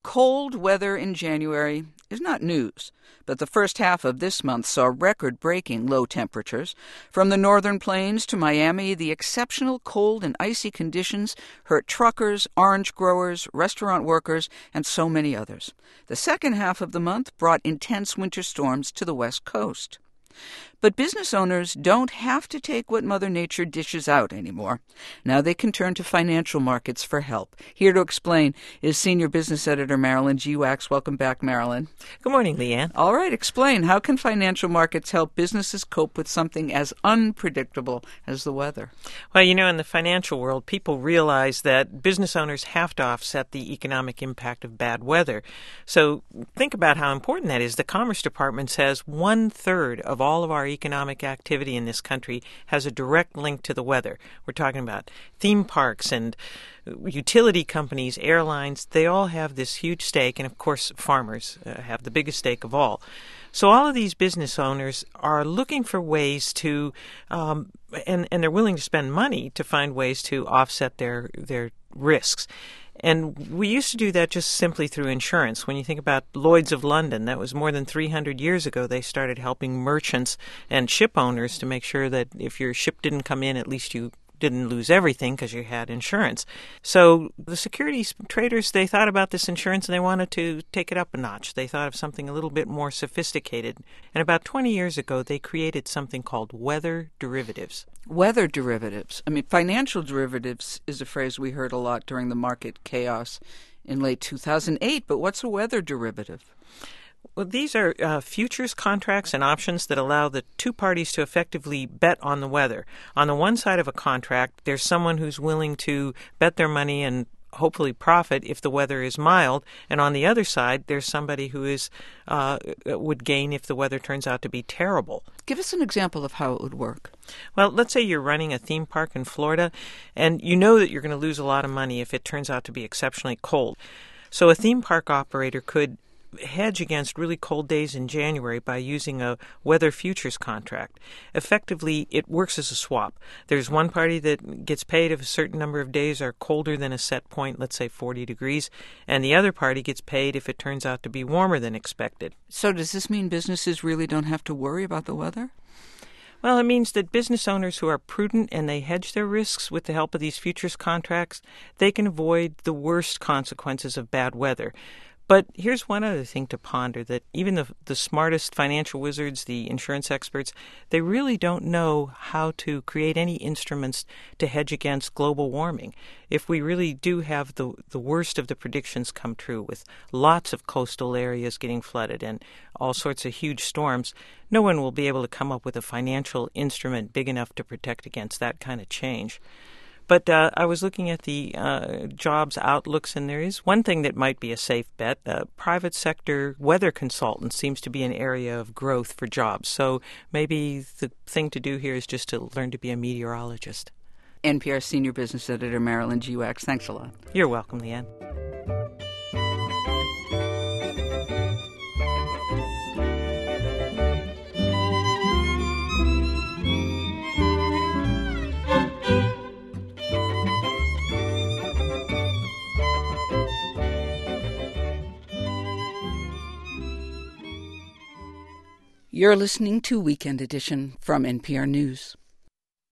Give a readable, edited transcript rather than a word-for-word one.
Cold weather in January is not news, but the first half of this month saw record-breaking low temperatures. From the northern plains to Miami, the exceptional cold and icy conditions hurt truckers, orange growers, restaurant workers, and so many others. The second half of the month brought intense winter storms to the West Coast. But business owners don't have to take what Mother Nature dishes out anymore. Now they can turn to financial markets for help. Here to explain is Senior Business Editor Marilyn G. Wax. Welcome back, Marilyn. Good morning, Leanne. All right, explain. How can financial markets help businesses cope with something as unpredictable as the weather? Well, in the financial world, people realize that business owners have to offset the economic impact of bad weather. So think about how important that is. The Commerce Department says 1/3 of all of our economic activity in this country has a direct link to the weather. We're talking about theme parks and utility companies, airlines. They all have this huge stake, and of course farmers have the biggest stake of all. So all of these business owners are looking for ways to, and they're willing to spend money to find ways to offset their risks. And we used to do that just simply through insurance. When you think about Lloyd's of London, that was more than 300 years ago. They started helping merchants and ship owners to make sure that if your ship didn't come in, at least you didn't lose everything because you had insurance. So the securities traders, they thought about this insurance and they wanted to take it up a notch. They thought of something a little bit more sophisticated. And about 20 years ago, they created something called weather derivatives. Weather derivatives. Financial derivatives is a phrase we heard a lot during the market chaos in late 2008, but what's a weather derivative? Well, these are futures contracts and options that allow the two parties to effectively bet on the weather. On the one side of a contract, there's someone who's willing to bet their money and hopefully profit if the weather is mild, and on the other side, there's somebody who would gain if the weather turns out to be terrible. Give us an example of how it would work. Well, let's say you're running a theme park in Florida, and you know that you're going to lose a lot of money if it turns out to be exceptionally cold. So a theme park operator could hedge against really cold days in January by using a weather futures contract. Effectively, it works as a swap. There's one party that gets paid if a certain number of days are colder than a set point, let's say 40 degrees, and the other party gets paid if it turns out to be warmer than expected. So does this mean businesses really don't have to worry about the weather? Well, it means that business owners who are prudent and they hedge their risks with the help of these futures contracts, they can avoid the worst consequences of bad weather. But here's one other thing to ponder, that even the smartest financial wizards, the insurance experts, they really don't know how to create any instruments to hedge against global warming. If we really do have the worst of the predictions come true, with lots of coastal areas getting flooded and all sorts of huge storms, no one will be able to come up with a financial instrument big enough to protect against that kind of change. But I was looking at the jobs outlooks, and there is one thing that might be a safe bet. Private sector weather consultant seems to be an area of growth for jobs. So maybe the thing to do here is just to learn to be a meteorologist. NPR Senior Business Editor Marilyn G. Wax, thanks a lot. You're welcome, Leanne. You're listening to Weekend Edition from NPR News.